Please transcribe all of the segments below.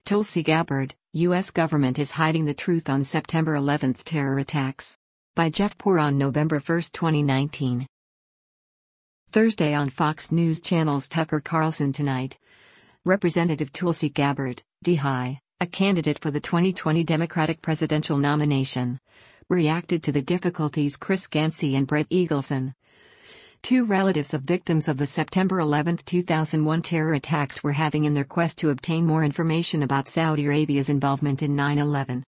Tulsi Gabbard, U.S. government is hiding the truth on September 11 terror attacks. By Jeff Poor on November 1, 2019. Thursday on Fox News Channel's Tucker Carlson Tonight. Representative Tulsi Gabbard, D-High, a candidate for the 2020 Democratic presidential nomination, reacted to the difficulties Chris Gancy and Bret Eagleson, two relatives of victims of the September 11, 2001 terror attacks, were having in their quest to obtain more information about Saudi Arabia's involvement in 9/11.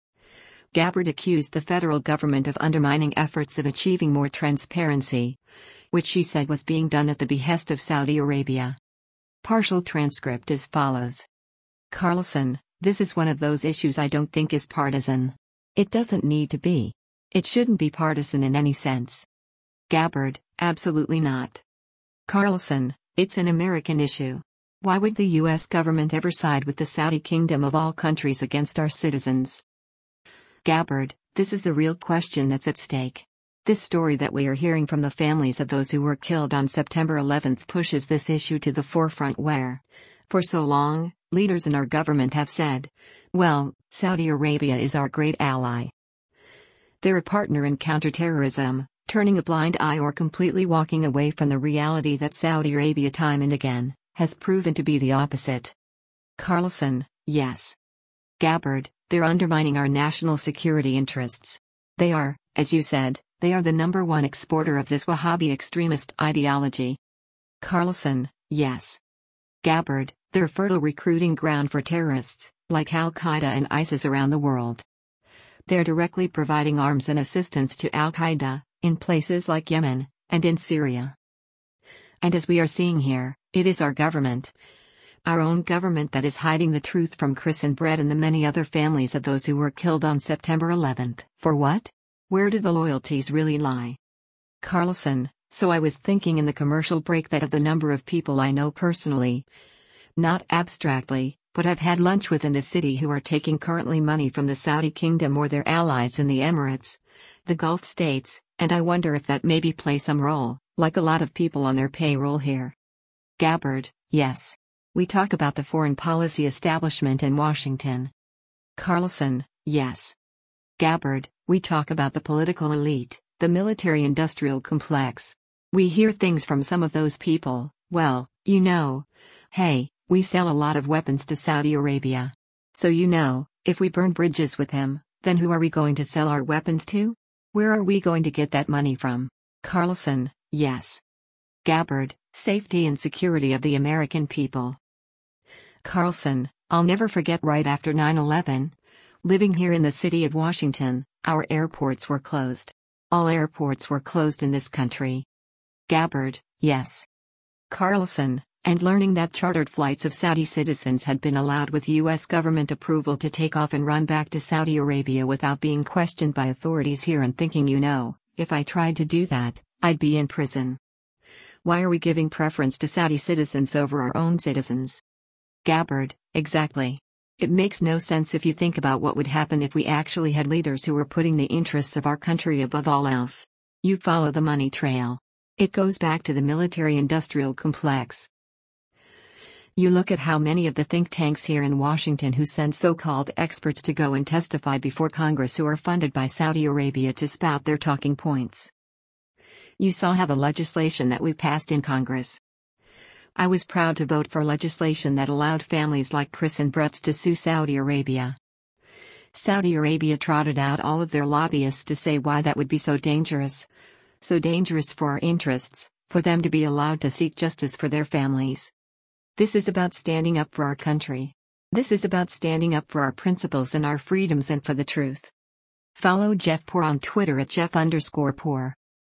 Gabbard accused the federal government of undermining efforts of achieving more transparency, which she said was being done at the behest of Saudi Arabia. Partial transcript as follows. Carlson, this is one of those issues I don't think is partisan. It doesn't need to be. It shouldn't be partisan in any sense. Gabbard, absolutely not. Carlson, it's an American issue. Why would the U.S. government ever side with the Saudi kingdom of all countries against our citizens? Gabbard, this is the real question that's at stake. This story that we are hearing from the families of those who were killed on September 11 pushes this issue to the forefront where, for so long, leaders in our government have said, well, Saudi Arabia is our great ally. They're a partner in counterterrorism, turning a blind eye or completely walking away from the reality that Saudi Arabia time and again has proven to be the opposite. Carlson, yes. Gabbard, they're undermining our national security interests. They are, as you said, they are the #1 exporter of this Wahhabi extremist ideology. Carlson, yes. Gabbard, they're fertile recruiting ground for terrorists, like Al-Qaeda and ISIS around the world. They're directly providing arms and assistance to Al-Qaeda, in places like Yemen, and in Syria. And as we are seeing here, it is our government, our own government, that is hiding the truth from Chris and Bret and the many other families of those who were killed on September 11. For what? Where do the loyalties really lie? Carlson, so I was thinking in the commercial break that of the number of people I know personally, not abstractly, but I've had lunch with in the city who are taking currently money from the Saudi kingdom or their allies in the Emirates, the Gulf states, and I wonder if that maybe play some role, like a lot of people on their payroll here. Gabbard, yes. We talk about the foreign policy establishment in Washington. Carlson, yes. Gabbard, we talk about the political elite, the military-industrial complex. We hear things from some of those people, well, you know. Hey, we sell a lot of weapons to Saudi Arabia. So you know, if we burn bridges with him, then who are we going to sell our weapons to? Where are we going to get that money from? Carlson, yes. Gabbard, safety and security of the American people. Carlson, I'll never forget right after 9/11, living here in the city of Washington, our airports were closed. All airports were closed in this country. Gabbard, yes. Carlson, and learning that chartered flights of Saudi citizens had been allowed with U.S. government approval to take off and run back to Saudi Arabia without being questioned by authorities here, and thinking, you know, if I tried to do that, I'd be in prison. Why are we giving preference to Saudi citizens over our own citizens? Gabbard, exactly. It makes no sense if you think about what would happen if we actually had leaders who were putting the interests of our country above all else. You follow the money trail. It goes back to the military-industrial complex. You look at how many of the think tanks here in Washington who send so-called experts to go and testify before Congress who are funded by Saudi Arabia to spout their talking points. You saw how the legislation that we passed in Congress. I was proud to vote for legislation that allowed families like Chris and Bret's to sue Saudi Arabia. Saudi Arabia trotted out all of their lobbyists to say why that would be so dangerous for our interests, for them to be allowed to seek justice for their families. This is about standing up for our country. This is about standing up for our principles and our freedoms and for the truth. Follow Jeff Poor on Twitter at Jeff_Poor.